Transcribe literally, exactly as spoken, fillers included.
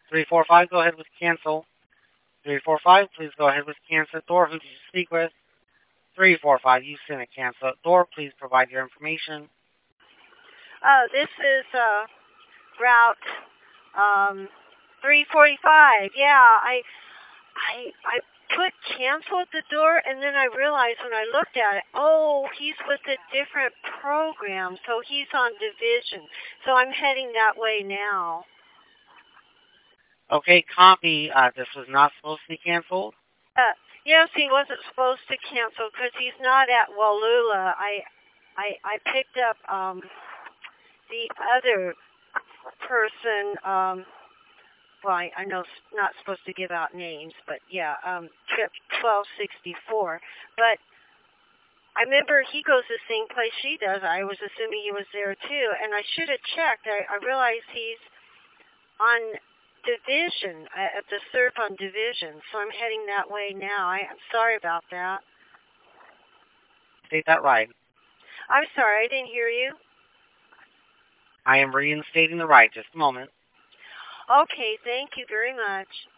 three four five, go ahead with cancel. three four five, please go ahead with cancel. Door, who did you speak with? three four five, you sent a cancel. Door, please provide your information. Uh, this is uh, route um, three forty-five. Yeah, I, I, I put cancel at the door, and then I realized when I looked at it, oh, he's with a different program, so he's on division. So I'm heading that way now. Okay, copy. Uh, this was not supposed to be canceled. Uh, yes, he wasn't supposed to cancel because he's not at Wallula. I, I, I picked up um, the other person. Um, well, I, I know it's not supposed to give out names, but yeah, um, trip twelve sixty-four. But I remember he goes the same place she does. I was assuming he was there too, and I should have checked. I, I realized he's on division, at the surf on division, so I'm heading that way now. I, I'm sorry about that. State that right. I'm sorry, I didn't hear you. I am reinstating the right. Just a moment. Okay, thank you very much.